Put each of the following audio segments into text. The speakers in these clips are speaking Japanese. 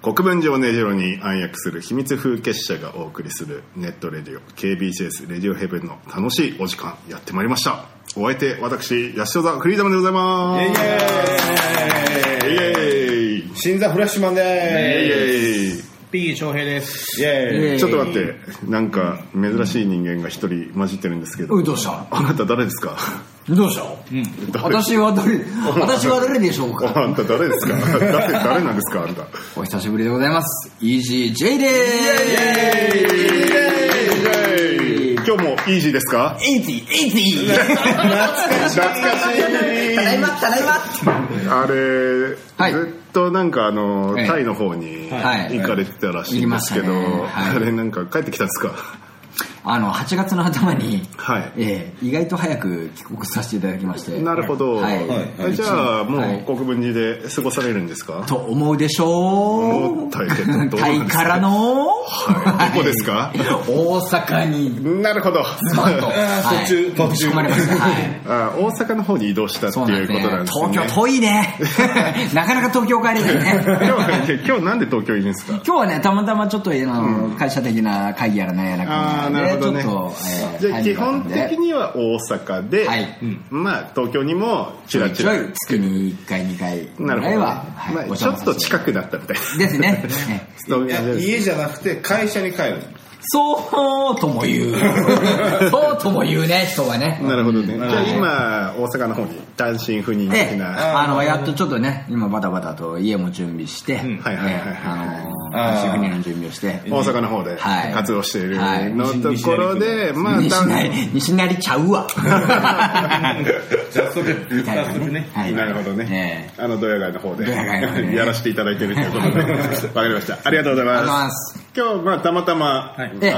国分寺を根城に暗躍する秘密風結社がお送りするネットレディオ KBJS レディオヘブンの楽しいお時間やってまいりました。お相手私ヤシオザフリーダムでございます。イエイイエイ。 新座フラッシュマンでーす。イエイイ。P 翔平です。 イエイ。ちょっと待って、なんか珍しい人間が一人混じってるんですけど。 どうした？ あなた誰ですか？ どうした？私は誰でしょうか？ あんた誰ですか？誰なんですかあんた？ お久しぶりでございます。EasyJ でーす。イエイ。今日もイージーですか？ イージー懐かしい。 ただいまあれ、はい、ずっとなんかタイの方に行かれてたらしいんですけど、あれなんか帰ってきたんですか ？8月の頭に、 はい、 意外と早く帰国させていただきまして。 なるほど、 はいはい、じゃあもう国分寺で過ごされるんですか？ と思うでしょう。 タイからの、 はい、どこですか？ 大阪に。 なるほど。 途中までました。 はい、大阪の方に移動したっていうことなんですね。 東京遠いね。なかなか東京帰れないね。 今日なんで東京いるんですか？ 今日はね、たまたまちょっと会社的な会議やらなんやらかんやらで、ちょっと、 じゃあ基本的には大阪で、はい、まあ東京にもちらちら月に1回2回ぐらいは、 はい、まあ、ちょっと近くだったみたいですね。 家じゃなくて会社に帰る。 そうとも言う。そうとも言うね、人はね。 なるほどね。じゃあ今大阪の方に単身赴任的な、 やっとちょっとね、今バタバタと家も準備して、単身赴任の準備をして大阪の方で活動しているのところで、まあ西成ちゃうわ。 みたいなね。 なるほどね。ドヤ街の方でやらせていただいているということで、わかりました。ありがとうございます。今日まあたまたま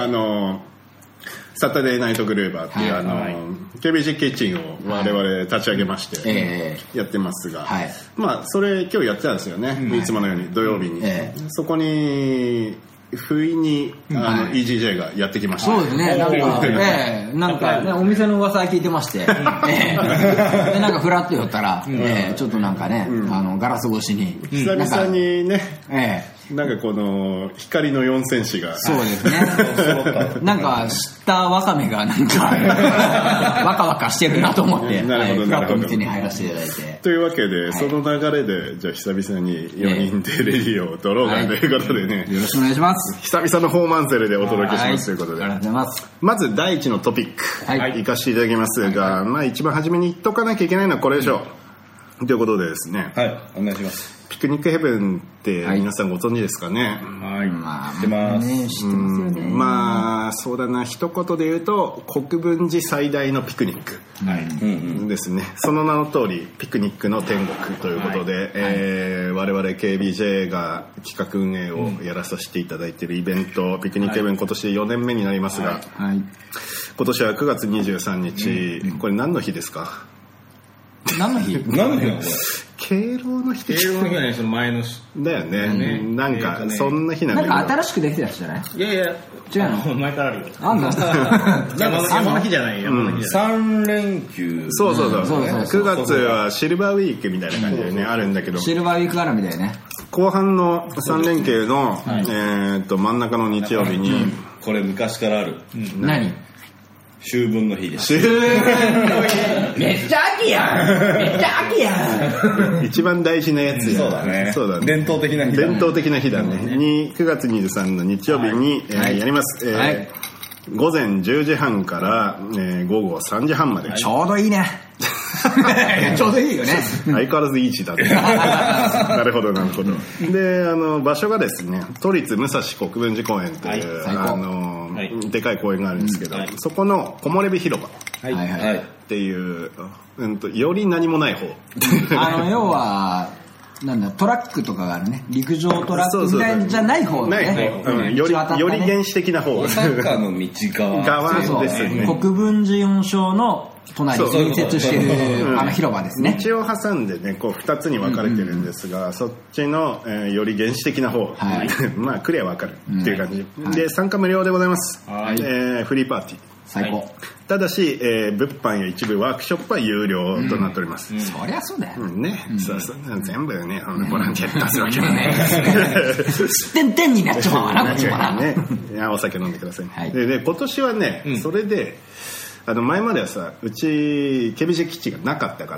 サタデーナイトグルーバーっていうKBJ キッチンを我々立ち上げましてやってますが、まあそれ今日やってたんですよね。いつものように土曜日に、そこに不意にEasyJ がやってきました。 そうですね。なんかね、お店の噂聞いてまして、でなんかフラッと寄ったら、ちょっとなんかね、ガラス越しに久々にね、なんかこの光の四戦士が、 そうですね。なんか知ったワカメがなんかワカワカしてるなと思って、フラッと店に入らせていただいて。 というわけで、その流れでじゃあ久々に4人でレディオを撮ろうかということでね、 よろしくお願いします。 久々のホーマンセルでお届けしますということで、 ありがとうございます。 まず第一のトピック行かせていただきますが、まあ一番初めに言っとかなきゃいけないのはこれでしょう。ということでですね、 はい、お願いします。 ピクニックヘブンって皆さんご存知ですかね？ はい、知ってます。 知ってますよね。 まあそうだな、一言で言うと国分寺最大のピクニックですね。その名の通りピクニックの天国ということで、我々 KBJ が企画運営をやらさせていただいているイベント、ピクニックヘブン今年で4年目になりますが、今年は9月23日、これ何の日ですか？ 何の日？ 何の日なの？ 敬老の日。 敬老の日はね、その前の日だよね。なんかそんな日なんだけど。 なんか新しくできてた人じゃない？ いやいや、 違うの？ 前からあるよ。 あんの？ 山の日じゃない。3連休。 そう9月はシルバーウィークみたいな感じでねあるんだけど。 シルバーウィーク絡みだよね。 後半の3連休の真ん中の日曜日に、 これ昔からある。 何？ 秋分の日です。 めっちゃ秋やん。 一番大事なやつや。 そうだね。伝統的な日だね。に9月23の日曜日にやります。午前10時半から午後3時半まで。 ちょうどいいね。ちょうどいいよね。 相変わらずいい日だね。なるほど。で場所がですね、都立武蔵国分寺公園というでかい公園があるんですけど、そこの木漏れ日広場っていうより何もない方。 要はなんだ、トラックとかがあるね、陸上トラックみたいじゃない方ね。 より原始的な方。 大阪の道側ですね。 国分寺4章の隣に隣接してる広場ですね。 道を挟んでね、こう2つに分かれてるんですが、そっちのより原始的な方、まあクリア分かるっていう感じで、参加無料でございます。フリーパーティー。 最高。 ただし、物販や一部ワークショップは有料となっております。 そりゃそうだよ。 ね。そう全部ね、ボランティアで出すわけもね。 点になっちまうわな、こっちもな。 ね。お酒飲んでください。で、今年はね、それで、前まではさ、うち、ケビジェ基地がなかったから、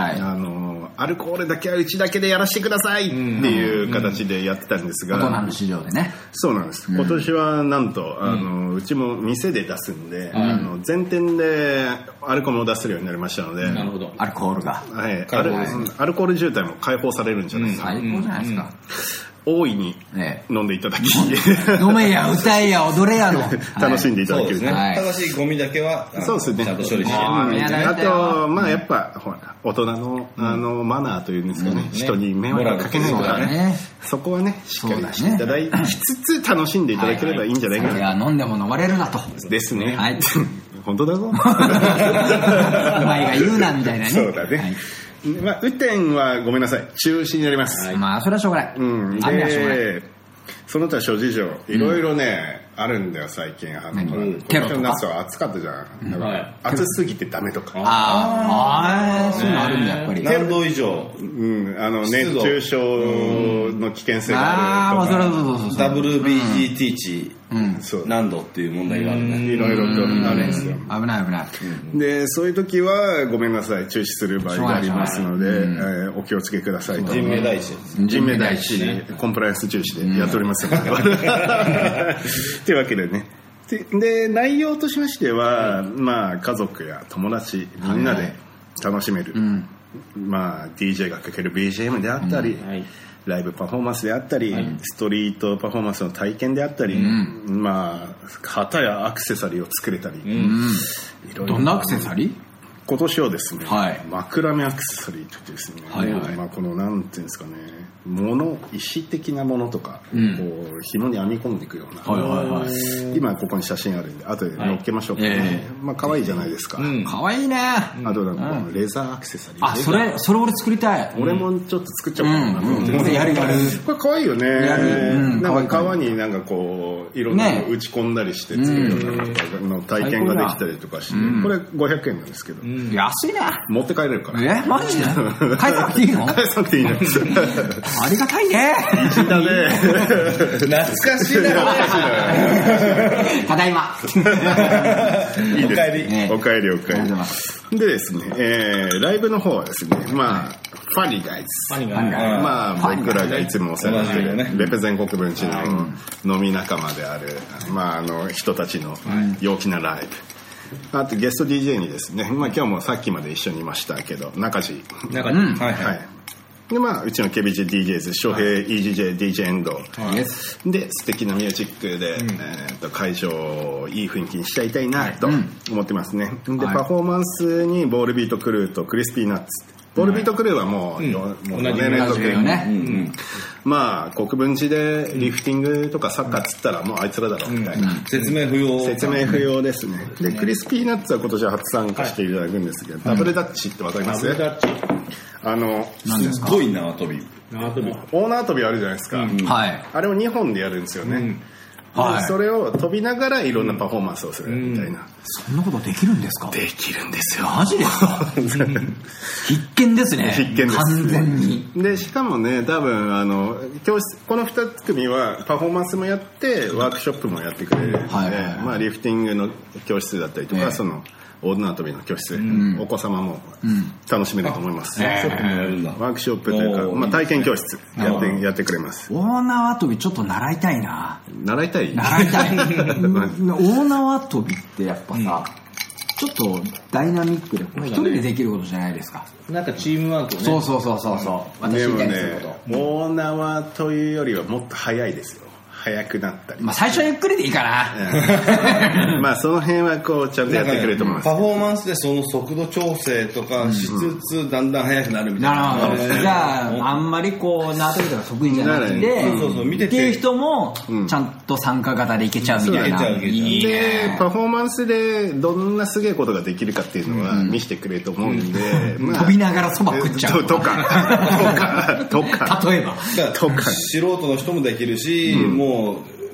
アルコールだけはうちだけでやらせてくださいっていう形でやってたんですが、 大人の市場でね。 そうなんです。今年はなんと、うちも店で出すんで、全店でアルコールを出せるようになりましたので、 なるほど。アルコールが。 はい。アルコール渋滞も解放されるんじゃないですか。 最高じゃないですか。 大いに飲んでいただき、 飲めや歌えや踊れやの楽しんでいただける。 正しいゴミだけはちゃんと処理して。 あとまあやっぱほら大人のマナーというんですかね、人に迷惑かけないからね、そこはねしっかりしていただきつつ楽しんでいただければいいんじゃないかな。 いや飲んでも飲まれるなとですね。はい本当だぞ。お前が言うなみたいなね。 そうだね。まあ、雨天はごめんなさい中止になります。 まあそれはしょうがない。雨はしょうがない。 その他諸事情いろいろねあるんだよ最近。 テロとか夏は暑かったじゃん。だから暑すぎてダメとか。 そういうのあるんだやっぱり。 何度以上。 熱中症の危険性があるとか。 WBGT 値何度っていう問題があるね。 いろいろとあるんですよ。 危ない危ない。 でそういう時はごめんなさい中止する場合がありますのでお気をつけください。 人命第一。 人命第一コンプライアンス重視でやっておりますので。というわけでね。で内容としましてはまあ家族や友達みんなで楽しめる。まあ DJ がかける BGM であったり。ライブパフォーマンスであったり、ストリートパフォーマンスの体験であったり、まあ旗やアクセサリーを作れたり、 どんなアクセサリー？ 今年はですね、マクラメアクセサリーといってですね、まあこのなんていうんですかね、石的なものとか、こう紐に編み込んでいくような、今ここに写真あるんで後で載っけましょうかね。まあ可愛いじゃないですか。 可愛いね。 あとなんかレザーアクセサリー。 それ俺作りたい。 俺もちょっと作っちゃおうかなと思って。 俺やる。 これ可愛いよね。なんか革になんかこういろんなの打ち込んだりして作るようなの体験ができたりとかして、これ500円なんですけど。 安いね。 持って帰れるから。 マジで？返さなくていいの？ 返さなくていいの。 ありがたいね。 いいだね。 懐かしいな。 ただいま。 いいですね。おかえり。でですね、ライブの方はですね、まあファニーガイズ。まあ僕らがいつもお世話になってるレペゼン国分地の飲み仲間であるまあ人たちの陽気なライブ。あとゲスト DJ にですね、まあ今日もさっきまで一緒にいましたけど中地。でまあうちのケビジ DJs 翔平 EGJ DJ エンドで素敵なミュージックで会場をいい雰囲気にしちゃいたいなと思ってますね。でパフォーマンスにボールビートクルーとクリスピーナッツ。ボールビートクルーはもう4年連続でまあ国分寺でリフティングとかサッカーっつったらもうあいつらだろうみたいな。 説明不要ですね。でクリスピーナッツは今年は初参加していただくんですけど、ダブルダッチってわかります？ ダブルダッチすごい縄跳び。大縄跳びあるじゃないですか。あれを2本でやるんですよね。それを飛びながらいろんなパフォーマンスをするみたいな。 そんなことできるんですか？ できるんですよ。 マジですか？必見ですね。 必見です。 完全に。 でしかもね多分教室この2組はパフォーマンスもやってワークショップもやってくれるので、まあリフティングの教室だったりとかその大縄跳びの教室、お子様も楽しめると思います。ワークショップというか、まあ、体験教室やってくれます。 大縄跳びちょっと習いたいな。 習いたい大縄跳びってやっぱさ、ちょっとダイナミックで一人でできることじゃないですか。 なんかチームワークをね。 そうでもね大縄というよりはもっと早いですよ。早くなったり、 まあ最初はゆっくりでいいかな。 まあその辺はこうちゃんとやってくれると思います。 パフォーマンスでその速度調整とかしつつだんだん速くなるみたいな。 なるほど。じゃああんまりこう縄跳びとか得意じゃなくて、見ててっていう人もちゃんと参加型でいけちゃうみたいな。 でパフォーマンスでどんなすげえことができるかっていうのは見せてくれると思うんで、 飛びながらそば食っちゃうとか例えば素人の人もできるし、もう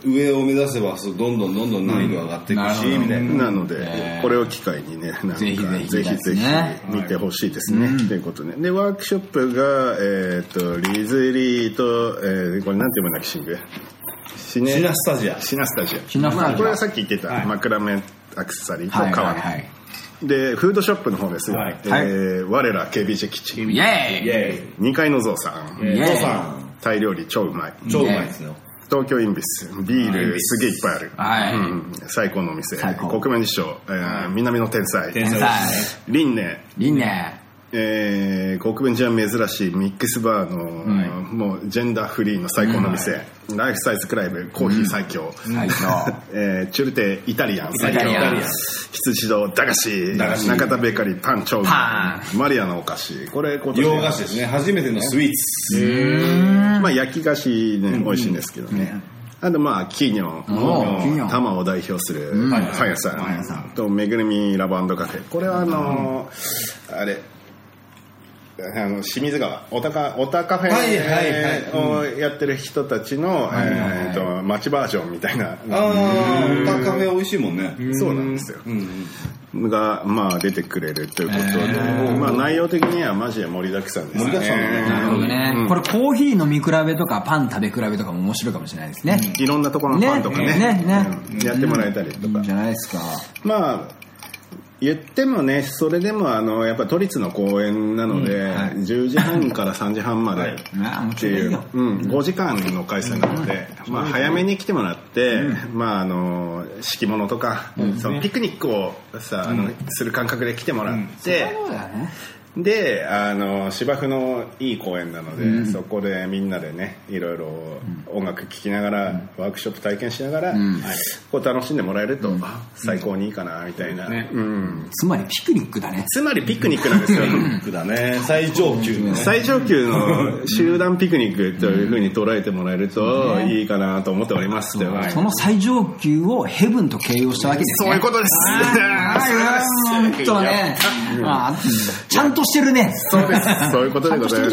上を目指せばどんどん難易度上がっていくし、みたいな。 なのでこれを機会にね、なんかぜひ見てほしいですね。ということで、ワークショップがリズリーとこれなんて読むんだっけ、シングシナスタジア。これはさっき言ってたマクラメアクセサリーと革で、フードショップの方ですよ。我ら KBJ キッチン。 イエーイ。 2階のゾウさん。タイ料理超うまい。 超うまいですよ。 東京インビスビールすげえいっぱいある。最高のお店。国分寺賞、南の天才。リンネ。国分寺は珍しいミックスバーの、もうジェンダーフリーの最高の店。ライフサイズクライブコーヒー最強。チュルテイタリアン最強。羊堂駄菓子。中田ベーカリーパン超うまい。マリアのお菓子。これ今年洋菓子ですね。初めてのスイーツ。 まあ焼き菓子ね、美味しいんですけどね。あとまあ企業の多摩を代表するパン屋さんとめぐるみラボ&カフェ。これはあれ清水川おたカフェをやってる人たちの町バージョンみたいな。 おたカフェ美味しいもんね。 そうなんですよ。がまあ出てくれるということで、まあ内容的にはマジで盛りだくさんですね。 なるほどね。これコーヒー飲み比べとかパン食べ比べとかも面白いかもしれないですね。 いろんなところのパンとかねやってもらえたりとか。いいんじゃないですか。 まあ言ってもね、それでもやっぱ都立の公演なので、10時半から3時半までっていう、5時間の開催なので、まあ早めに来てもらって、まあ敷物とか、そのピクニックをさする感覚で来てもらって、で芝生のいい公園なので、そこでみんなでねいろいろ音楽聴きながら、ワークショップ体験しながら、こう楽しんでもらえると、最高にいいかなみたいな、 つまりピクニックだね。 つまりピクニックなんですよ。 ピクニックだね。最上級の集団ピクニックという風に捉えてもらえるといいかなと思っております。 その最上級をヘブンと形容したわけですね。 そういうことです。 本当ね。ちゃんとしてるね。 そうです。そういうことでございます。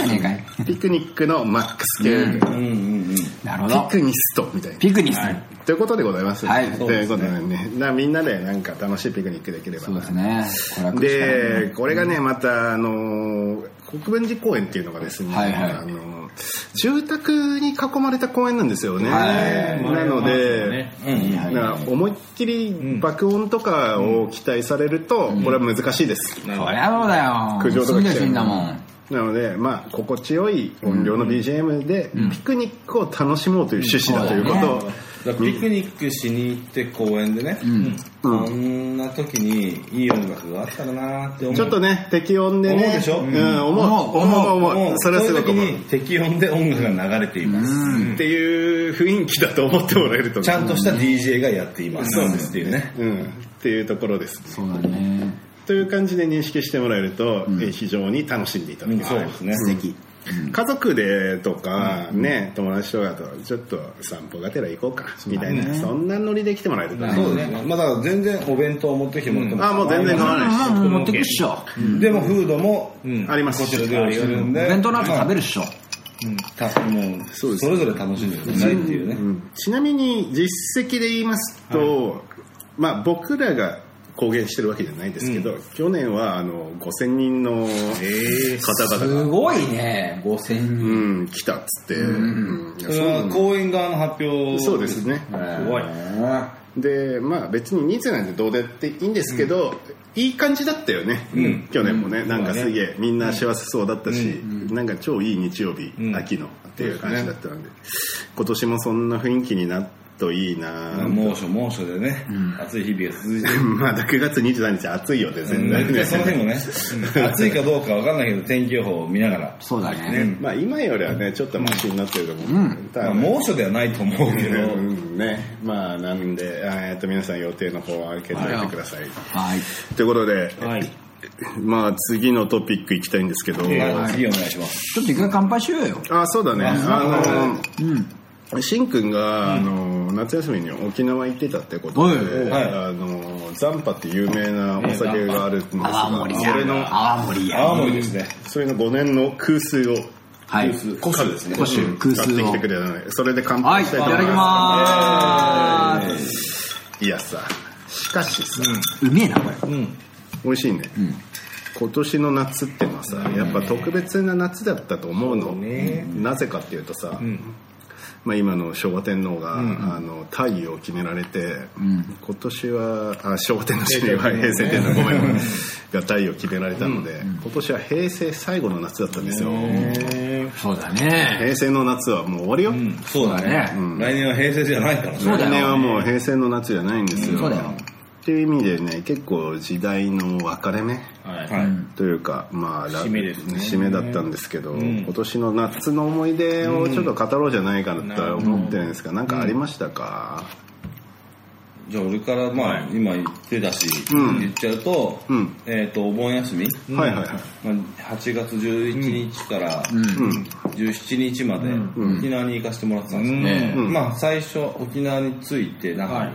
ピクニックのマックス系。 なるほど。 ピクニストみたいな。 ピクニスト。 ということでございます。ということでね、みんなでなんか楽しいピクニックできれば。 そうですね。 で、これがね、また国分寺公園っていうのがですね、住宅に囲まれた公園なんですよね。なので、思いっきり爆音とかを期待されると、これは難しいです。 そりゃそうだよ。 苦情とか来てるんだもん。 なので、まあ、心地よい音量の BGM で、ピクニックを楽しもうという趣旨だということを。 ピクニックしに行って公園でね、こんな時にいい音楽があったらなって思う。 ちょっとね、適音でね。 思うでしょ？ 思う。それはすごく思う。 適音で音楽が流れています。 っていう雰囲気だと思ってもらえると。 ちゃんとした DJ がやっています。そうですっていうね。 っていうところです。 そうだね。 という感じで認識してもらえると、非常に楽しんでいただける。 そうですね。 素敵。 家族でとかね、友達とかとちょっと散歩がてら行こうかみたいな、そんなノリで来てもらえるとね。 そうですね。まあだから全然お弁当を持ってきてもらっても。 もう全然構わないし。 持ってくっしょ。 でもフードもありますこちらで用意するんで。 弁当なんか食べるっしょ。 もうそれぞれ楽しんでくださいっていうね。 ちなみに実績で言いますと、まあ僕らが公言してるわけじゃないですけど、去年は5000人の方々がすごいね、5000 人来たっつって、 それは公園側の発表。 そうですね。 怖い。 で、まあ別に人数なんてどうでっていいんですけど、いい感じだったよね。去年もね、なんかすげえみんな幸せそうだったし、なんか超いい日曜日、秋のっていう感じだったので、今年もそんな雰囲気になってといいな。 猛暑でね、暑い日々が続いてる。 まだ9月23日暑いよね、全然。 その日もね、暑いかどうかわかんないけど天気予報を見ながら。 そうだね。 まあ今よりはね、ちょっとマシになってると思う。 猛暑ではないと思うけど。 ね、まあなんで、皆さん予定の方を開けておいてください。 はい。 ということで、まあ次のトピックいきたいんですけど。 次お願いします。 ちょっと一回乾杯しようよ。 そうだね。しんくんが夏休みに沖縄行ってたってことで、残波って有名なお酒があるんですが、 泡盛ですね。 それの5年の空数をはい。 コシュですね。 コシュ、空数を。 買ってきてくれたので、それで乾杯したいと思います。 はい、いただきまーす。 いやさ、しかしさ、 うめえな、これ。 美味しいね。今年の夏っていうのはさ、やっぱ特別な夏だったと思うの。なぜかっていうとさ、まあ、今の昭和天皇が、退位を決められて、今年は昭和天皇じゃない平成天皇ごめんが退位を決められたので、今年は平成最後の夏だったんですよ。 そうだね。 平成の夏はもう終わりよ。 そうだね。来年は平成じゃないからね。 来年はもう平成の夏じゃないんですよ。 そうだよ。 っていう意味でね、結構時代の分かれ目というか、まあ締めですね。 締めだったんですけど、今年の夏の思い出をちょっと語ろうじゃないかと思ってるんですが、なんかありましたか？ じゃあ俺からまあ今言ってたし、言っちゃうと、お盆休み、8月11日から17日まで沖縄に行かせてもらってたんですよね。まあ最初沖縄に着いて那覇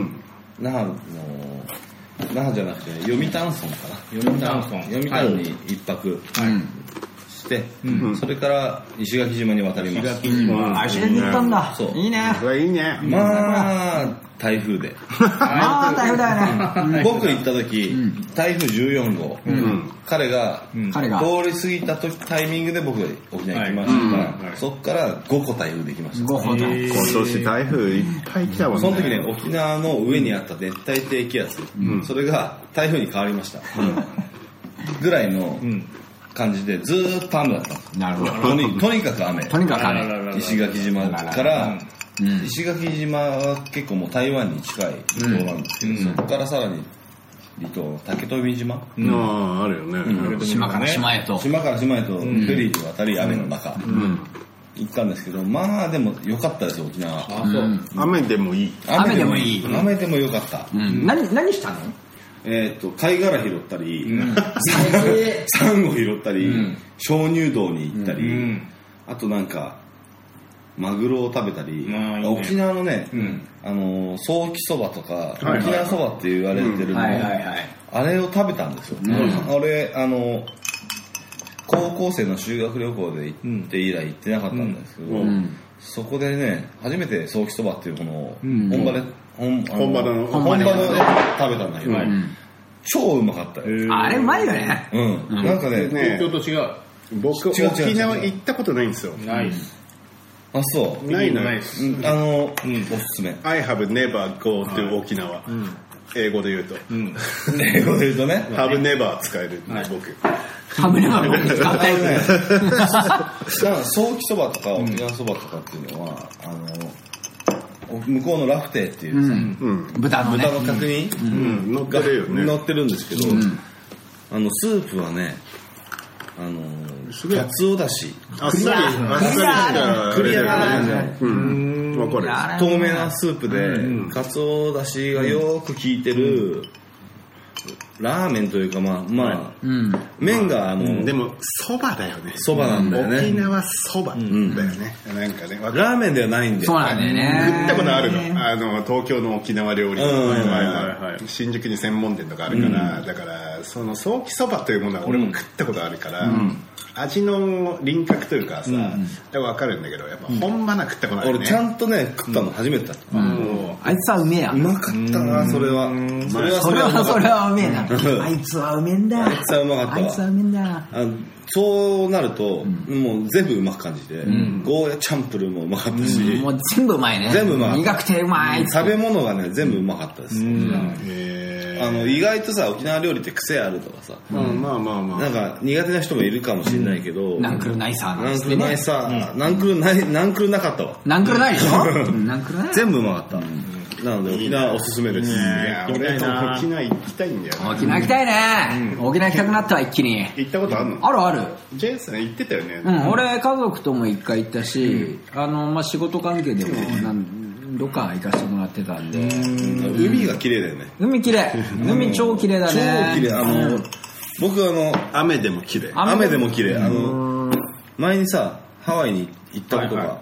じゃなくて読谷村かな、読谷に一泊して、それから石垣島に渡りました。 石垣に行ったんだ。いいね。 いいね。 まあ台風で。 ああ台風だよね。 僕行った時台風14号、彼が通り過ぎたタイミングで僕が沖縄行きましたから、そっから5個台風できました。 5個だ。 今年台風いっぱい来たもんね。 その時ね、沖縄の上にあった熱帯低気圧、それが台風に変わりました。ぐらいの感じでずーっと雨だったんです。 なるほど。 とにかく雨。 とにかく雨。 石垣島から石垣島は結構もう台湾に近い離島なんですけど、そこからさらに離島竹富島、 あるよね、 島から島へとフェリーで渡り雨の中行ったんですけど、まあでも良かったですよ沖縄。 雨でもいい。 雨でもいい。 雨でも良かった。 何したの？ 貝殻拾ったり、サンゴ拾ったり、鍾乳洞に行ったり、あとなんかマグロを食べたり、沖縄のね、ソーキそばとか、沖縄そばって言われてるの、あれを食べたんですよ。俺高校生の修学旅行で行って以来行ってなかったんですけど、そこでね初めてソーキそばっていうものを本場で食べたんだけど、超うまかったよ。 あれうまいよね。 なんかね、 東京と違う。 僕沖縄行ったことないんですよ。 ない。あ、そう。 ないです。 おすすめ。 I have never go to 沖縄。英語で言うと。 英語で言うとね。 have never 使える僕。 have never 僕使ったよね。 ソーキそばとか沖縄そばとかっていうのは向こうのラフテーっていうさ、豚の角煮が乗ってるんですけど、スープはね、かつおだし、 あっさりクリアな感じ。わかる。 透明なスープでかつおだしがよく効いてるラーメンというか、まあ麺がでもそばだよね。 そばなんだよね。 沖縄そばだよね。なんかね、 ラーメンではないんだよ。 そうなんだよね。 食ったことあるの。東京の沖縄料理。新宿に専門店とかあるから、だからそのソーキそばというものは俺も食ったことあるから。味の輪郭というかさ、分かるんだけど、やっぱ本場な食ったことないね。 俺ちゃんとね食ったの初めてだった。 あいつはうめえや。 うまかったな、それは。 それはうめえな。あいつはうめえんだ。 あいつはうまかったわ。 あいつはうめえんだ。 そうなるともう全部うまく感じて、ゴーヤチャンプルもうまかったし、 もう全部うまいね。 全部うまい。 苦くてうまい。 食べ物がね全部うまかったです。意外とさ沖縄料理って癖あるとかさ、なんか苦手な人もいるかもしれないけど、 ナンクルないさ、 ナンクルないさ、ナンクルなかったわ。 ナンクルないでしょ。ナンクルない。 全部うまかった。なので沖縄おすすめです。 俺と沖縄行きたいんだよ。 沖縄行きたいね。沖縄行きたくなったわ一気に。 行ったことあるの？ ある。 ジェイさん行ってたよね。 俺家族とも一回行ったし、仕事関係でもどっか行かせてもらってたんで。 海が綺麗だよね。 海綺麗。海超綺麗だね。 超綺麗。僕雨でも綺麗。 雨でも綺麗。前にさハワイに行ったことが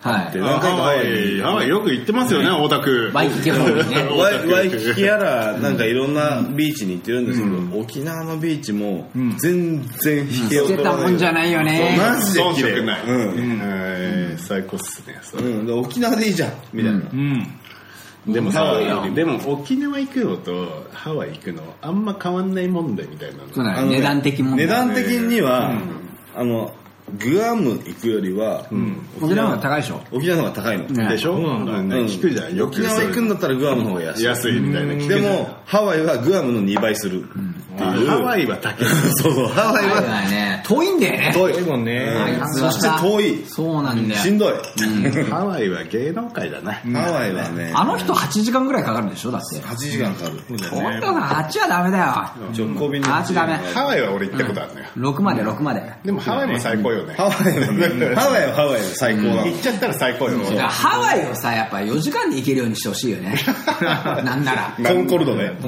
って何回かハワイよく行ってますよね、オタク。 ワイキキもね。 ワイキキやらなんかいろんなビーチに行ってるんですけど、沖縄のビーチも全然引けを取らない。 捨てたもんじゃないよね。 マジで綺麗。 ない。最高っすね。 沖縄でいいじゃんみたいな。 でも沖縄行くのとハワイ行くのあんま変わんない問題みたいなの。 そうだね。値段的問題。 値段的にはグアム行くよりは沖縄の方が高いでしょ。 沖縄の方が高いのでしょ。聞くじゃん。 沖縄行くんだったらグアムの方が安いみたいな。 でもハワイはグアムの2倍する。 ハワイは高い。 そうそう。ハワイはね遠いんだよね。 遠いもんね。そして遠い。 そうなんだよ。 しんどい。 ハワイは芸能界だな。 ハワイはね。 あの人8時間ぐらいかかるでしょだって。 8時間かかる。 本当だ。8はダメだよ。 直行便 8ダメ。 ハワイは俺行ったことあるのよ。 6まで。 でもハワイも最高よね。 ハワイは最高だ。 行っちゃったら最高よ。 ハワイをさやっぱ4時間で行けるようにしてほしいよね。なんなら。 コンコルドね。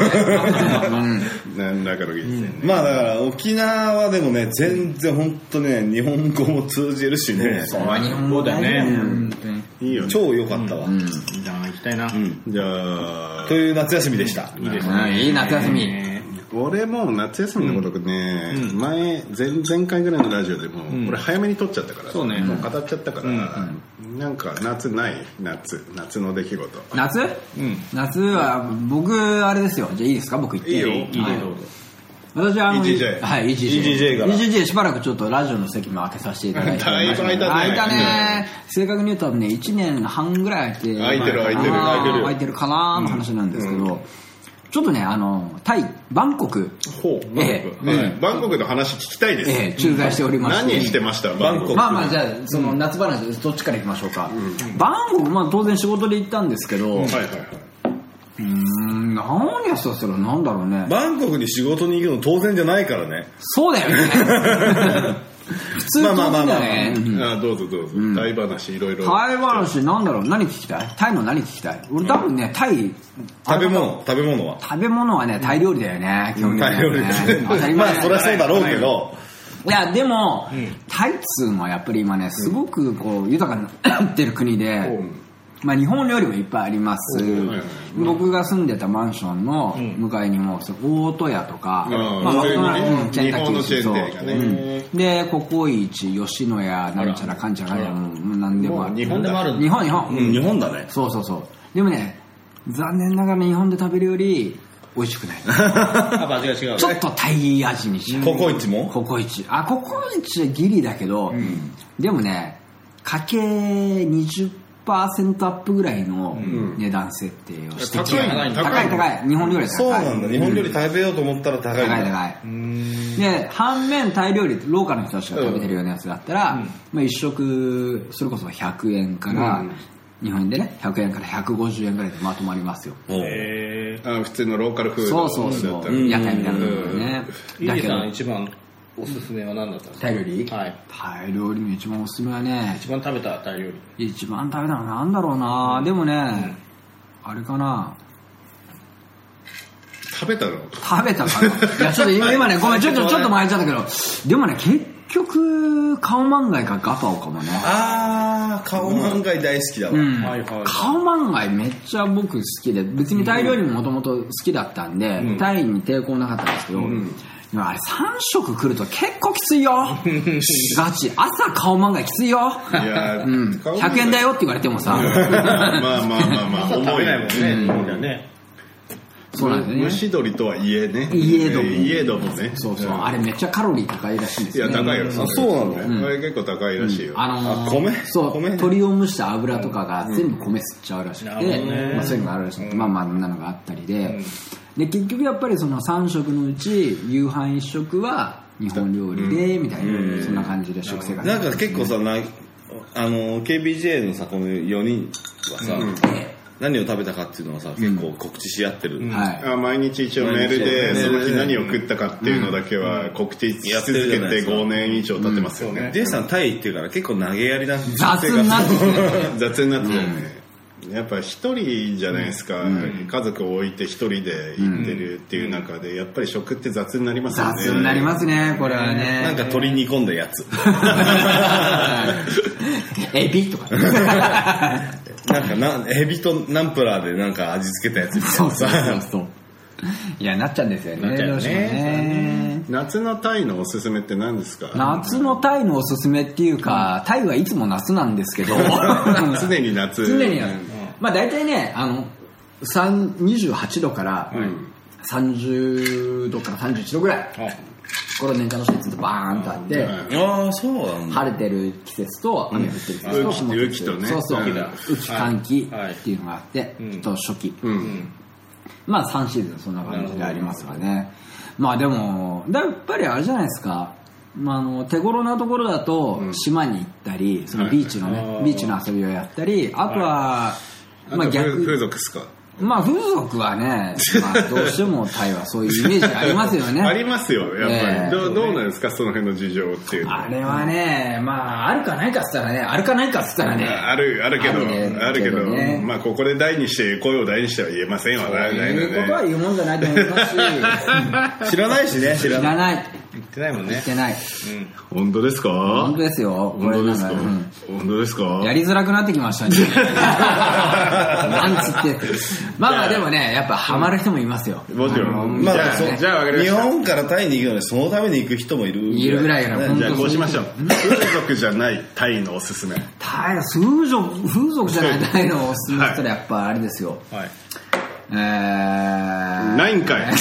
なんだかの技術。 まあだから沖縄はでもね全然本当ね日本語も通じるしね。 そう日本語だね。 いいよ。 超良かったわ。 じゃあ行きたいな。じゃあという夏休みでした。 いいですね。いい夏休み。 俺も夏休みのことね、前回ぐらいのラジオでも俺早めに撮っちゃったから、もう語っちゃったから、なんか夏の出来事。 夏は僕あれですよ。じゃあいいですか僕言って。いいよ。私は EGJ。 はい、EGJ しばらくちょっとラジオの席も開けさせていただいて。開いたね。正確に言うとね、1年半ぐらい空いてるかなの話なんですけど、ちょっとね、タイ、バンコク。 バンコクの話聞きたいです。 駐在しておりまして。 何してましたバンコク。 まあじゃあ、その夏話でどっちから行きましょうか。バンコク、まあ当然仕事で行ったんですけど、何やったらなんだろうね。 バンコクに仕事に行くの当然じゃないからね。 そうだよね。普通当然だね。 どうぞ。タイ話いろいろ。 タイ話なんだろう。何聞きたい？タイの何聞きたい？俺多分ねタイ食べ物はねタイ料理だよね。 タイ料理ですね。まあそりゃそうだろうけど。 いやでもタイっつうのはやっぱり今ねすごくこう豊かになってる国で。まあ日本料理もいっぱいあります。僕が住んでたマンションの向かいにも大戸屋とか、 日本のチェーン店がね。 でココイチ、吉野家、なんちゃらかんちゃらなんでもある。 日本でもある。 日本だね。 そう。でもね残念ながら日本で食べるより美味しくない。 味が違う。 ちょっとタイ味にしちゃう。 ココイチも？ ココイチはギリだけど、でもねかけ20%アップぐらいの値段設定をして高い日本料理高い。 そうなんだ。日本料理食べようと思ったら高い。 で反面タイ料理ローカルの人たちが食べてるようなやつだったら、まあ一食それこそ100円から日本でね100円から150円ぐらいでまとまりますよ。 普通のローカルフード。 そう屋台みたいなのね。 だけど一番おすすめは何だったんですか？ タイ料理？ はい。 タイ料理の一番おすすめはね。 一番食べたタイ料理。 一番食べたのなんだろうな。でもね、あれかな。 食べたの？ 食べたかな。いやちょっと今ねごめんちょっと前言っちゃったけど、でもね結局カオマンガイかガパオかもね。 カオマンガイ大好きだわ。 カオマンガイめっちゃ僕好きで、別にタイ料理ももともと好きだったんで、タイに抵抗なかったんですけど。あれ3食来ると結構きついよ。ガチ朝カオマンガイきついよ。100円だよって言われてもさ。 まあ重いないもんね。 そうなんですね。 蒸し鶏とはいえね。 家どもね。 そうあれめっちゃカロリー高いらしいですよ。 いや高いよ。 そうなの。 あれ結構高いらしいよ。 米？ そう。鶏を蒸した油とかが全部米吸っちゃうらしくて、まあそういうのがあるらしい。まあなのがあったりで。で結局やっぱりその3食のうち夕飯1食は日本料理でみたいな、そんな感じで食生活なんか結構さKBJ のさこの4人はさ、何を食べたかっていうのはさ結構告知し合ってる、 毎日一応メールでその日何を食ったかっていうのだけは告知し続けて5年以上経ってますよね。 ジェイさんタイ行ってから結構投げやりな雑になってたよね。 やっぱ一人じゃないですか、家族を置いて一人で行ってるっていう中でやっぱり食って雑になりますよね。 雑になりますね、これはね。 なんか鶏煮込んだやつエビとかなんかエビとナンプラーでなんか味付けたやつみたいなさ。 そういや、なっちゃうんですよね。 なっちゃうよね。 どうしてもね。 夏のタイのおすすめって何ですか？ 夏のタイのおすすめっていうか、タイはいつも夏なんですけど常に夏。 常に夏。まあ大体ね、28度から30度から31度ぐらい、これ年間の季節とバーンとあって、 ああ、そうなんだ。 晴れてる季節と雨降ってる季節と雨季とね、 そうそう、雨季寒季っていうのがあって、と初期、まあ3シーズンそんな感じでありますからね。まあでもやっぱりあれじゃないですか、手頃なところだと島に行ったり、そのビーチのね、ビーチの遊びをやったり、あとはまあ逆風俗ですか？ まあ風俗はね、まあ、どうしてもタイはそういうイメージありますよね。 ありますよ、やっぱり。どうなんですか、その辺の事情っていうのは。 あれはね、まああるかないかっつったらね、あるかないかっつったらね、 あるけど、まあここで大にして声を大にしては言えませんわ。 そういうことは言うもんじゃないと思いますし知らないしね、 知らない。 言ってないもんね。 言ってない。 本当ですか？ 本当ですよ。 本当ですか？本当ですか？ やりづらくなってきましたね。なんつって。まあでもね、やっぱハマる人もいますよ。 もちろん。 まあじゃあ分かりました。 日本からタイに行くのにそのために行く人もいるぐらいから。 じゃあこうしましょう。風俗じゃないタイのおすすめ。 タイ風俗じゃないタイのおすすめってやっぱあれですよ。 はい。 ないんかい。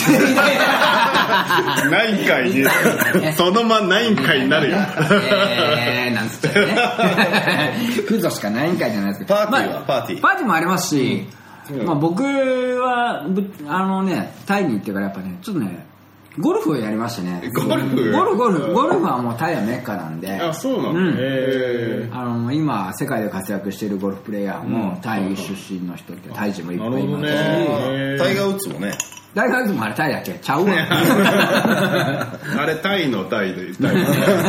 ないんかいにそのまないんかいになるよ。 なんつっちゃうね。風俗しかないんかいじゃないですけど。 パーティーはパーティーもありますし、まあ僕はタイに行ってからやっぱね、ちょっとね、ゴルフをやりましてね。 ゴルフはもうタイはメッカなんで。 あ、そうなの？ 今世界で活躍しているゴルフプレイヤーもタイ出身の人ってタイ人もいっぱいいますし、 タイガー・ウッズもね。 タイガー・ウッズもあれタイだっけ？ちゃうわ。 あれタイのタイでタイ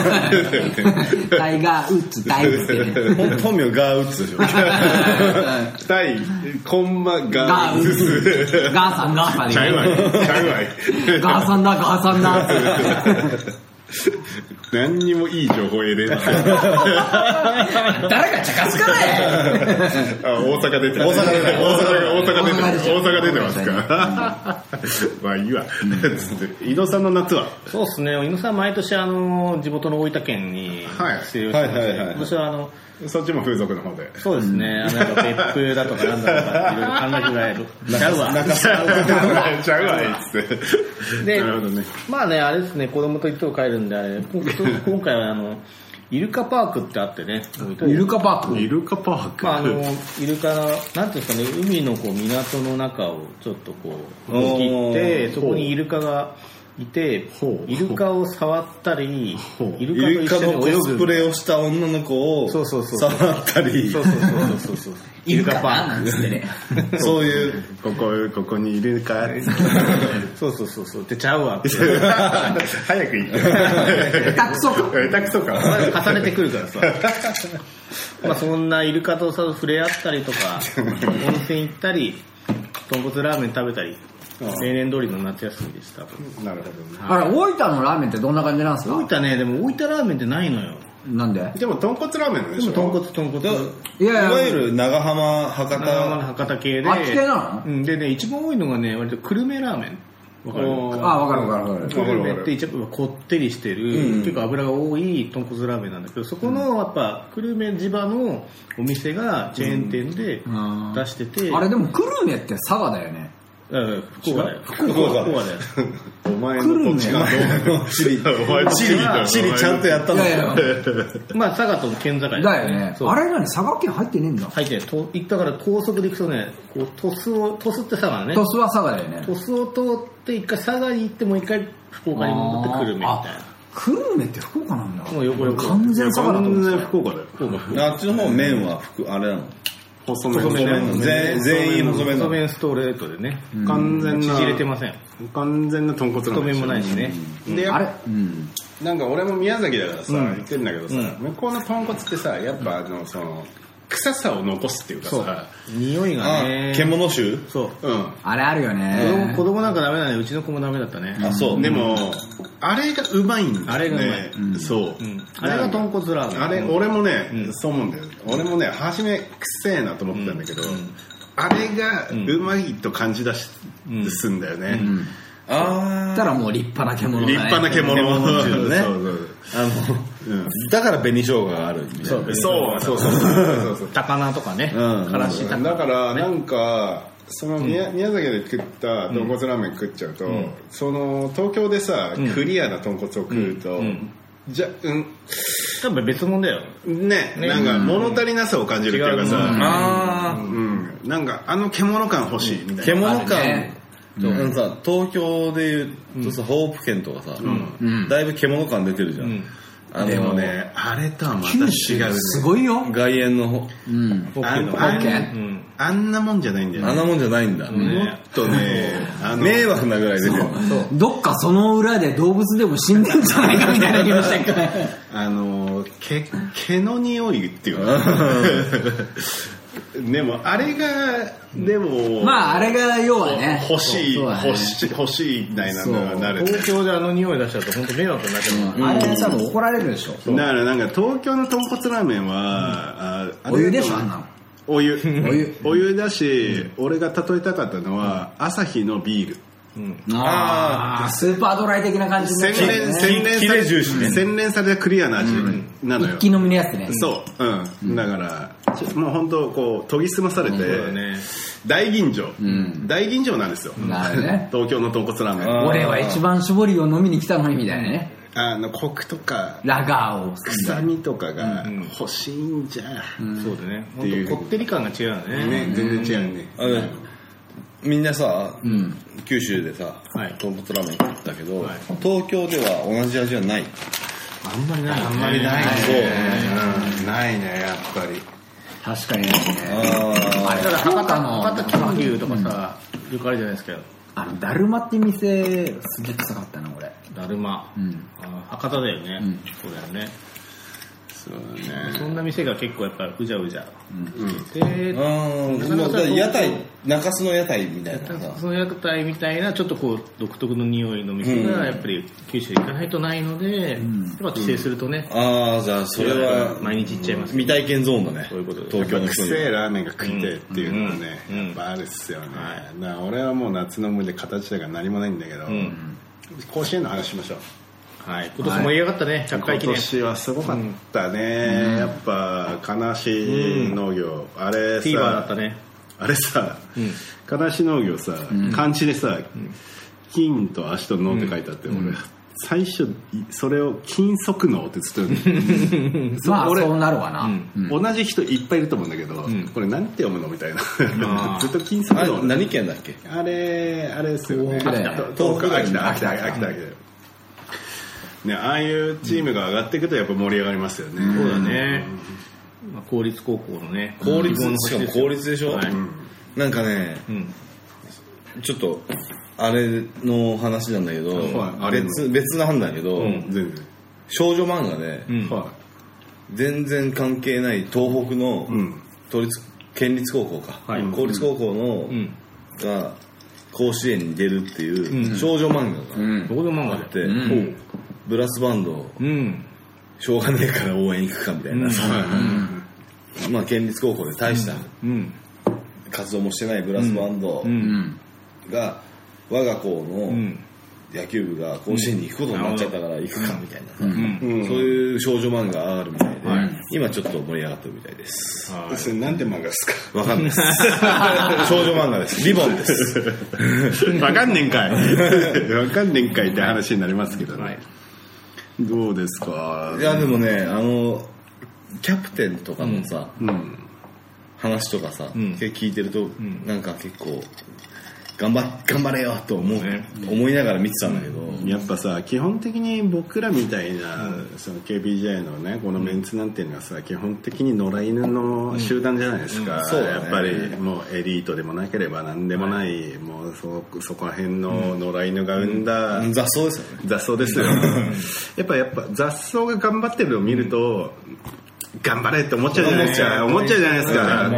ガー・ウッズタイです本名ガー・ウッズでしょ。 タイコンマガー・ウッズ。 ガーさんガーさんで。 ちゃうわい。 ガーさんだ。 何にもいい情報得れない。誰か茶化すかね。 大阪出てます。大阪出てますか。まあいいわ。井戸さんの夏は？ そうですね。井戸さん毎年地元の大分県に帰省してます。今年はそっちも風俗の方で。 そうですね。別府だとかなんだとかいろいろ考えてくれる。ちゃうわいっつって。で、まあね、あれですね、子供といつも帰るんで、あれ今回はイルカパークってあってね。 イルカパーク？ イルカパーク。 まあイルカのなんていうんですかね、海の港の中をちょっと切って、そこにイルカがいて、イルカを触ったり、イルカのコスプレをした女の子を触ったり、 イルカパーなんですね。 そういうここにいるか。 そうってちゃうわ。 早く言って。 下手くそか。 重ねてくるからさ。まあそんなイルカと触れ合ったりとか、温泉行ったり、豚骨ラーメン食べたり。例年通りの夏休みでした。 なるほどね。 あれ、大分のラーメンってどんな感じなんですか？ 大分ね、でも大分ラーメンってないのよ。 なんで？ でも豚骨ラーメンでしょ？ 豚骨。 いわゆる長浜、博多系で。 あっち系なの？でね、一番多いのがね、割と久留米ラーメン。 わかる。 久留米って一番こってりしてる、結構油が多い豚骨ラーメンなんだけど、そこのやっぱ久留米地場のお店がチェーン店で出してて。 あれでも久留米って佐賀だよね。 福岡だよ。 お前の土地が地理ちゃんとやったの。 まあ佐賀との県境だよね。あれ何佐賀県入ってねえんだ。 入ってない。だから高速で行くとね、鳥栖って佐賀ね。 鳥栖は佐賀だよね。 鳥栖を通って一回佐賀に行ってもう一回福岡に戻って久留米みたいな。 久留米って福岡なんだ。 もう横完全佐賀だと思う。 福岡だよ。 あっちの方麺はあれなの。 細麺全員細麺ストレートでね。 完全な縮れてません。 完全な豚骨太麺もないしね。 で、あれなんか俺も宮崎だからさ言ってるんだけどさ、向こうの豚骨ってさ、やっぱその臭さを残すっていうかさ、 匂いがね、 獣臭。 そう、 あれあるよね。 子供なんかダメだね。うちの子もダメだったね。 そう。 でもあれがうまいんだよね。 あれがうまい。 そう。 あれが豚骨ラーメン。 あれ俺もね、そう思うんだよ。俺もね初めくせえなと思ったんだけど、あれがうまいと感じ出すんだよね。 ああ。たらもう立派な獣だね。 立派な獣ね。 だから紅生姜があるみたいな。 そう高菜とかね。からし高菜。 だからなんかその宮崎で食った豚骨ラーメン食っちゃうと、その東京でさクリアな豚骨を食うと、 多分別物だよね。なんか物足りなさを感じるっていうかさ、なんかあの獣感欲しいみたいな。 獣感。さ東京でいうとさ、ホープ県とかさ、だいぶ獣感出てるじゃん。 でもね、あれとはまた違うね。 すごいよ。 外苑のあんなもんじゃないんだよね。 あんなもんじゃないんだ。 もっとね、 迷惑なぐらい出てる。 どっかその裏で動物でも死んでんじゃないかみたいな気がして毛の匂いっていうかでもあれがでもまああれが要はね欲しいみたいなのがなる。 東京であの匂い出しちゃうと本当迷惑になっちゃう。 あれ多分怒られるでしょ。 だからなんか東京の豚骨ラーメンはお湯でしょ。あんなのお湯だし、俺が例えたかったのはアサヒのビール。 ああ、スーパードライ的な感じで洗練されたクリアな味なのよ。 一気飲みのやつね。 そう、だからもう本当こう研ぎ澄まされて大吟醸なんですよ。東京の豚骨ラーメン。 俺は一番搾りを飲みに来たのにみたいなね。 コクとかラガーを臭みとかが欲しいんじゃ。 そうだね。本当こってり感が違うよね。 全然違うね。 みんなさ、九州でさ、豚骨ラーメン食ったけど、東京では同じ味はない。 あんまりない。 あんまりないね。ないね、やっぱり。 確かにね。 あれだから博多金牛とかさ、よくあるじゃないですか。 だるまって店すげえ臭かったな俺。 だるま。博多だよね。そうだよね。そんな店が結構やっぱうじゃうじゃ屋台中洲の屋台みたいなその屋台みたいなちょっとこう独特の匂いの店がやっぱり九州行かないとないので、やっぱ帰省するとね、 じゃあそれは毎日行っちゃいます。 未体験ゾーンだね。 そういうことで東京の人に臭いラーメンが食いてっていうのはね、やっぱあるっすよね。だから俺はもう夏の思い出形だから何もないんだけど、甲子園の話しましょう。 今年盛り上がったね。100回記念。 今年はすごかったね。やっぱ金足農業あれさ、 フィーバーだったね。 あれさ、金足農業さ、漢字でさ、金と足と脳って書いてあって、俺最初それを金足脳ってずっとまあそうなるわな。 同じ人いっぱいいると思うんだけど、これなんて読むのみたいな。ずっと金足脳。 何県だっけ？ あれですよね。 東北秋田ね、ああいうチームが上がっていくとやっぱ盛り上がりますよね。 そうだね。公立高校のね。 しかも公立でしょ。なんかね、ちょっとあれの話なんだけど、別なんだけど、少女漫画で全然関係ない東北の県立高校か、公立高校のが甲子園に出るっていう少女漫画があって、ブラスバンドしょうがねえから応援行くかみたいな、まあ県立高校で大した活動もしてないブラスバンドが我が校の野球部が甲子園に行くことになっちゃったから行くかみたいな、そういう少女漫画があるみたいで、今ちょっと盛り上がってるみたいです。 それなんて漫画ですか？ わかんないです。少女漫画です。リボンです。 わかんねんかい。わかんねんかいって話になりますけどね。どうですか？ いやでもね、キャプテンとかのさ、話とかさ、聞いてると、なんか結構頑張れよと思いながら見てたんだけど、 やっぱさ基本的に僕らみたいな、その KBJ のねこのメンツなんていうのはさ、基本的に野良犬の集団じゃないですか、やっぱりもうエリートでもなければ何でもない、もうそこら辺の野良犬が生んだ、 雑草ですよね。 雑草ですよ。やっぱ雑草が頑張ってるのを見ると、 頑張れって思っちゃうじゃないですか。思っちゃうじゃないですか。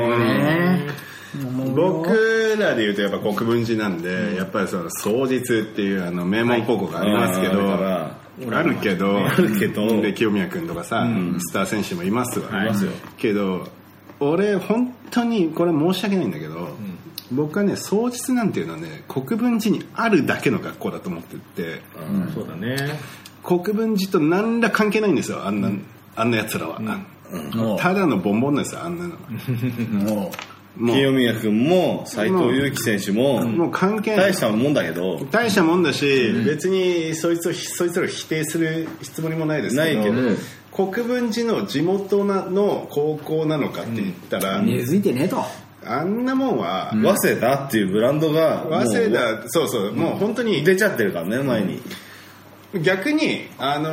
僕らで言うとやっぱ国分寺なんで、やっぱりその双日っていう名門高校がありますけど、あるけどで清宮君とかさ、スター選手もいますわ、けど俺本当にこれ申し訳ないんだけど、僕はね双日なんていうのはね国分寺にあるだけの学校だと思ってて、 そうだね、 国分寺と何ら関係ないんですよ、あんなやつらは、ただのボンボンなんですよ、あんなの清宮君も斉藤佑樹選手ももう関係ない、 大したもんだけど、 大したもんだし、別にそいつらを否定するつもりもないですけど、国分寺の地元の高校なのかって言ったら、 根付いてねえと、 あんなもんは早稲田っていうブランドが早稲田、そうそう、もう本当に出ちゃってるからね、前に。 逆に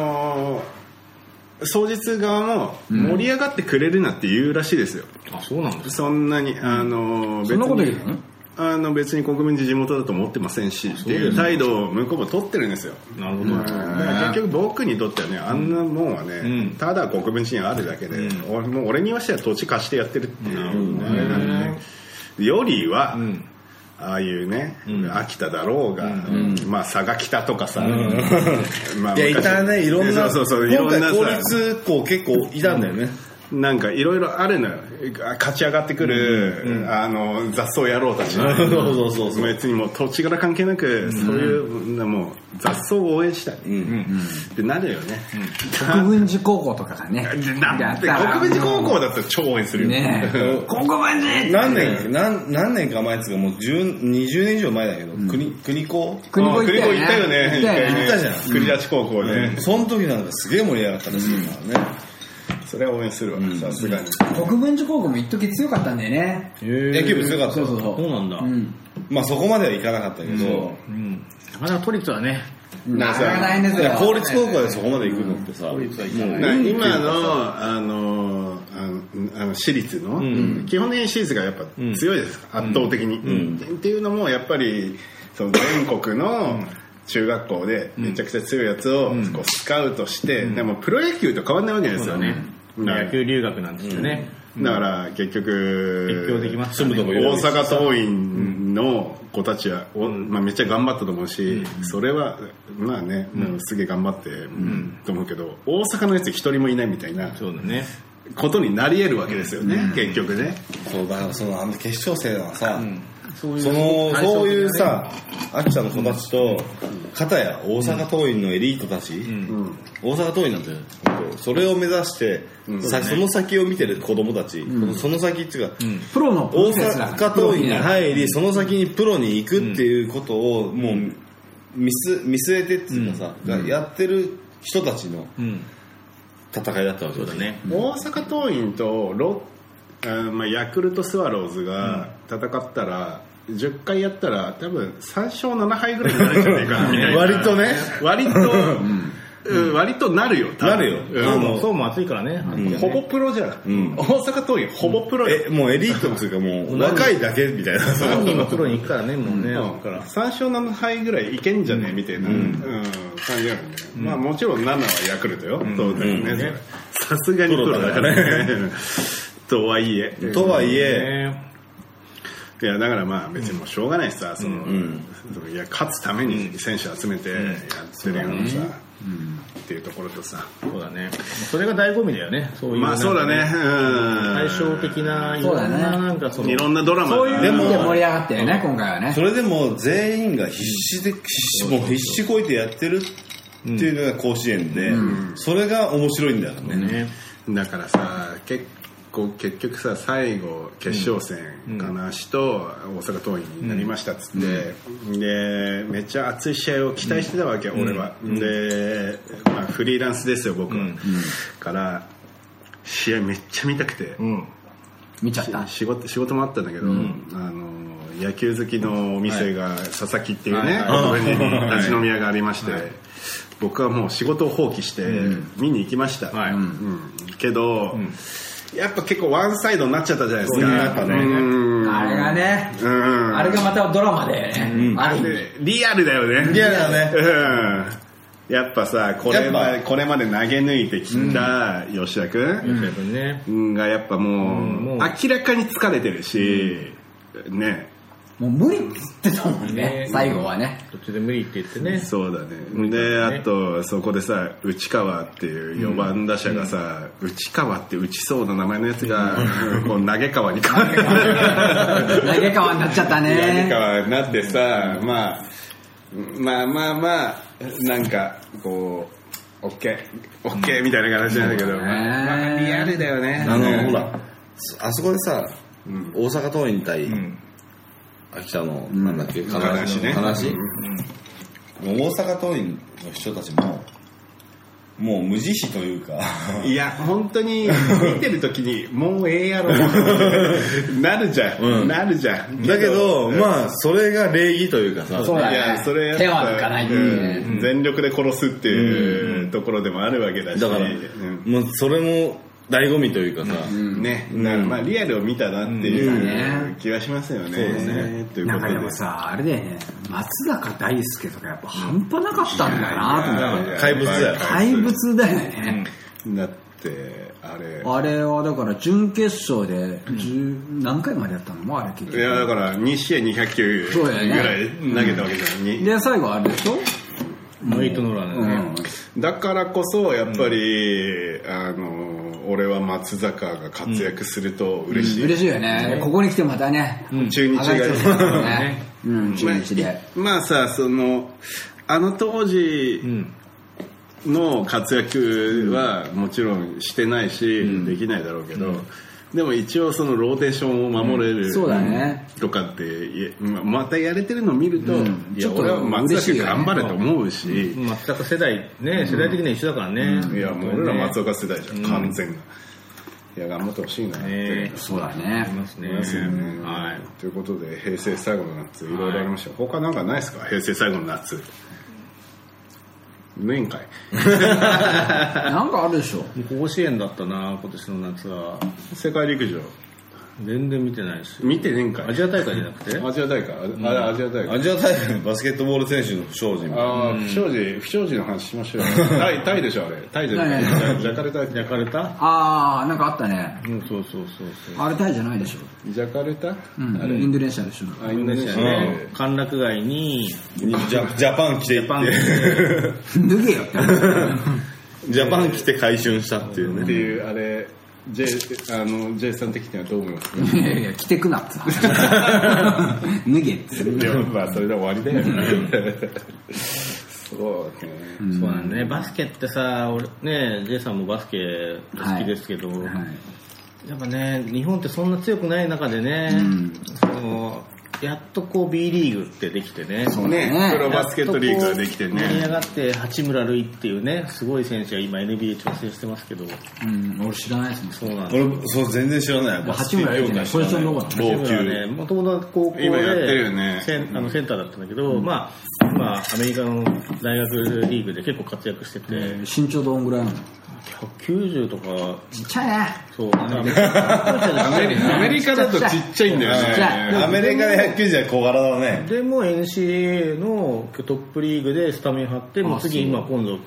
双日側も盛り上がってくれるなって言うらしいですよ。 あ、そうなんですか。 そんなにそんなこと言うの？別に国分寺地元だと思ってませんしっていう態度を向こうも取ってるんですよ。 なるほど。 結局僕にとってはね、あんなもんはね、ただ国分寺にあるだけで、もう俺に言わせたら土地貸してやってるっていうよりは、ああいうね、秋田だろうが、まあ佐賀北とかさ、 まあいたね、いろんな、今回公立校結構いたんだよね。 なんかいろいろあるのよ、勝ち上がってくる、雑草野郎たち、そう別にもう土地柄関係なく、そういうもう雑草を応援したいってなるよね。 国分寺高校とかがね、 だって国分寺高校だったら超応援するよね。 国分寺何年か前ですが、もう20年以上前だけど、国高行ったよね。 行ったじゃん、 国立高校で。 その時なんかすげえ盛り上がったりするからね。 それは応援するわ、さすがに。 国分寺高校も一時強かったんだよね。 野球部強かった。 そうなんだ。 まあそこまではいかなかったけど、 なかなか都立はね、 なかなかないんですよ。 公立高校でそこまで行くのってさ、 今の私立の、基本的に私立がやっぱ強いです、圧倒的に。っていうのもやっぱりその全国の中学校でめちゃくちゃ強いやつをこうスカウトして、でもプロ野球と変わんないわけですよね。 野球留学なんですよね。 だから結局できますね、 大阪桐蔭の子たちはまあめっちゃ頑張ったと思うし、それはまあね、すげえ頑張ってと思うけど、大阪のやつ一人もいないみたいなことになり得るわけですよね、結局ね。 そうだからその決勝戦はさ、そういうさ、秋田の子たちと片や大阪桐蔭のエリートたち、大阪桐蔭なんてそれを目指して、その先を見てる子供たち、その先っていうか、 プロの大阪桐蔭に入り、その先にプロに行くっていうことをもう見据えてっていうかさ、やってる人たちの戦いだったわけだね。 大阪桐蔭とヤクルトスワローズが戦ったら、10回やったら多分3勝7敗ぐらいになるんじゃないかなみたいな。 割とね、 割となるよ。 なるよ。 そうも熱いからね。 ほぼプロじゃん。大阪桐蔭ほぼプロよ。 もうエリートっていうかもう若いだけみたいな。 3人のプロに行くからね、もうね。 3勝7敗ぐらいいけんじゃねみたいな感じなんで。まあもちろん7はヤクルトよ。当然ね。さすがにプロだからね。とはいえ、いやだからまあ別にもうしょうがないしさ、いや勝つために選手集めてやってるようなさ、っていうところとさ、 そうだね。それが醍醐味だよね。そういうまあそうだね。 対照的ないろんななんかいろんなドラマそういう意味で盛り上がってるね、今回はね。 それでも全員が必死こいてやってるっていうのが甲子園で、それが面白いんだよね。 だからさ結局さ、最後決勝戦金足と大阪桐蔭になりましたっつって、でめっちゃ熱い試合を期待してたわけ、俺は。で、まあ、フリーランスですよ僕は、から試合めっちゃ見たくて、 見ちゃった。 仕事もあったんだけど、野球好きのお店が佐々木っていうね、立ち飲み屋がありまして、僕はもう仕事を放棄して見に行きました。けどやっぱ結構ワンサイドになっちゃったじゃないですか。 あれがね、あれがまたドラマで、あるリアルだよね。 リアルだね。 やっぱさこれまで投げ抜いてきた吉田君がやっぱもう明らかに疲れてるし、ね、 もう無理って言ってたもんね、最後はね。 途中で無理って言ってね。 そうだね。で、あとそこでさ内川っていう4番打者がさ、内川って打ちそうな名前のやつがこう投げ川に変わる投げ川になっちゃったね。 投げ川になってさ、まあなんかこうオッケーみたいな形なんだけど、まあリアルだよね。 ほらあそこでさ、大阪桐蔭対秋田のなんだっけ、金足ね。もう大阪桐蔭の人たちもう無慈悲というかいや本当に見てる時にもうええやろなるじゃん、 だけどまあそれが礼儀というかさ、 そうだね、 いやそれやっぱ手は抜かないっていうね、 全力で殺すっていうところでもあるわけだし、 だからもうそれも醍醐味というかさ、 ね、まあリアルを見たなっていう気がしますよね。そうですね。 なんかでもさ、あれだよね、松坂大輔とかやっぱ半端なかったんだなと思って。 怪物だよ。 怪物だよね。 だってあれはだから準決勝で何回までやったのもあれ結局。 いやだから2試合200球ぐらい投げたわけじゃない。 で最後あれでしょ。 ノイトノーランだね。 だからこそやっぱり俺は松坂が活躍すると嬉しい。 嬉しいよね。ここに来てまたね。 中日がね。中日で。 まあさあの当時の活躍はもちろんしてないしできないだろうけど。でも一応そのローテーションを守れるとかってまたやれてるのを見ると、いや俺は松坂頑張れと思うし、 松坂世代的には一緒だからね。 いやもう俺ら松坂世代じゃん完全な。いや頑張ってほしいなって。 そうだね。 ありますね。 はい。ということで平成最後の夏いろいろありました。他なんかないですか？平成最後の夏。年会なんかあるでしょ。 甲子園だったな今年の夏は。 世界陸上全然見てないし。 見てねんかい。 アジア大会じゃなくてアジア大会、アジア大会のバスケットボール選手の不祥事。 不祥事の話しましょうよ。タイでしょあれ。タイじゃない。ジャカルタ。 なんかあったね。 そうあれタイじゃないでしょ。 ジャカルタ？ あれインドネシアでしょ。 インドネシアね。歓楽街にジャパン来て脱げよって。 ジャパン来て回春したっていうね。 っていうあれ。J さん的にはどう思いますか？ いや着てくなって脱げってまあそれで終わりだよね。 そうだね。バスケってさ、俺ね J さんもバスケ好きですけど、やっぱね日本ってそんな強くない中でね、やっとこう B リーグってできてね、 そうね、プロバスケットリーグができてね、 盛り上がって八村塁っていうねすごい選手が今 NBA 調整してますけど、 俺知らないですね。 そうなん俺そう全然知らない。 八村塁ってポジションどこなの？ 八村ね、もともと高校で今やってるよね。 センターだったんだけど、まあアメリカの大学リーグで結構活躍してて、 身長どんぐらいなの ？190とか。 ちっちゃいね。 そう。 アメリカだとちっちゃいんだよね。 アメリカで190は小柄だね。 でも NCAA のトップリーグでスタメン張って、もう次今度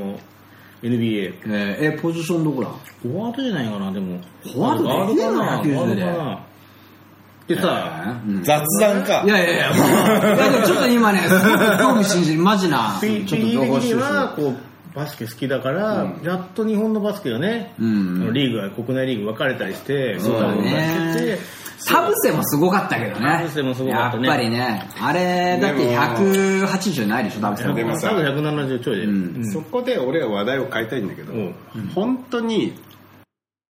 NBA。 ポジションどこだ？ フォワードじゃないかな、でも。 フォワードかな？190で。 でさ、 雑談か。 いやだけどちょっと今ね、すごく興味津々、マジな。 ちょっと情報収集。バスケ好きだから、やっと日本のバスケがね、リーグが国内リーグ分かれたりして、 そうだね。田臥もすごかったけどね。 田臥もすごかったね。 やっぱりね、あれだって180ないでしょ、田臥。 でもさ、 多分170ちょいで。 そこで俺は話題を変えたいんだけど、本当に